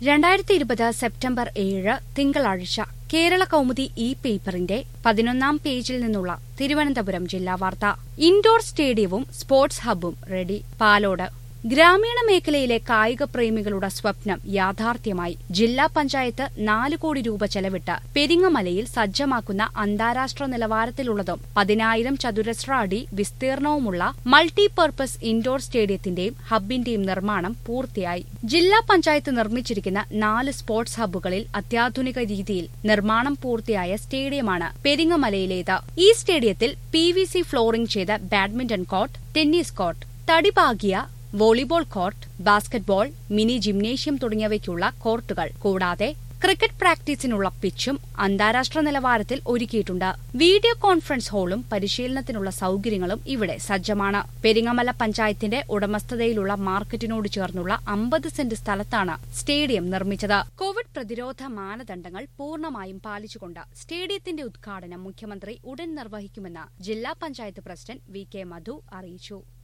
2020 September 7 തിങ്കളാഴ്ച കേരള കൗമുദി പേപ്പറിന്റെ 11-ാം പേജിൽ നിന്നുള്ള തിരുവനന്തപുരം ജില്ലാ വാർത്ത. ഇൻഡോർ സ്റ്റേഡിയവും സ്പോർട്സ് ഹബ്ബും റെഡി. പാലോട്. ഗ്രാമീണ മേഖലയിലെ കായിക പ്രേമികളുടെ സ്വപ്നം യാഥാർത്ഥ്യമായി. ജില്ലാ പഞ്ചായത്ത് 4 കോടി രൂപ ചെലവിട്ട് പെരിങ്ങമലയിൽ സജ്ജമാക്കുന്ന അന്താരാഷ്ട്ര നിലവാരത്തിലുള്ളതും 10,000 ചതുരശ്ര അടി വിസ്തീർണവുമുള്ള മൾട്ടിപർപ്പസ് ഇൻഡോർ സ്റ്റേഡിയത്തിന്റെയും ഹബ്ബിന്റെയും നിർമ്മാണം പൂർത്തിയായി. ജില്ലാ പഞ്ചായത്ത് നിർമ്മിച്ചിരിക്കുന്ന 4 സ്പോർട്സ് ഹബ്ബുകളിൽ അത്യാധുനിക രീതിയിൽ നിർമ്മാണം പൂർത്തിയായ സ്റ്റേഡിയമാണ് പെരിങ്ങമലയിലേത്. ഈ സ്റ്റേഡിയത്തിൽ PVC ഫ്ലോറിംഗ് ചെയ്ത ബാഡ്മിന്റൺ കോർട്ട്, ടെന്നീസ് കോർട്ട്, തടിപാകിയ volleyball court, basketball, mini gymnasium തുടങ്ങിയവയ്ക്കുള്ള കോർട്ടുകൾ കൂടാതെ ക്രിക്കറ്റ് പ്രാക്ടീസിനുള്ള പിച്ചും അന്താരാഷ്ട്ര നിലവാരത്തിൽ ഒരുക്കിയിട്ടുണ്ട്. വീഡിയോ കോൺഫറൻസ് ഹാളും പരിശീലനത്തിനുള്ള സൌകര്യങ്ങളും ഇവിടെ സജ്ജമാണ്. പെരിങ്ങമല പഞ്ചായത്തിന്റെ ഉടമസ്ഥതയിലുള്ള മാർക്കറ്റിനോട് ചേർന്നുള്ള 50 സെന്റ് സ്ഥലത്താണ് സ്റ്റേഡിയം നിർമ്മിച്ചത്. കോവിഡ് പ്രതിരോധ മാനദണ്ഡങ്ങൾ പൂർണ്ണമായും പാലിച്ചുകൊണ്ട് സ്റ്റേഡിയത്തിന്റെ ഉദ്ഘാടനം മുഖ്യമന്ത്രി ഉടൻ നിർവഹിക്കുമെന്ന് ജില്ലാ പഞ്ചായത്ത് പ്രസിഡന്റ് VK മധു അറിയിച്ചു.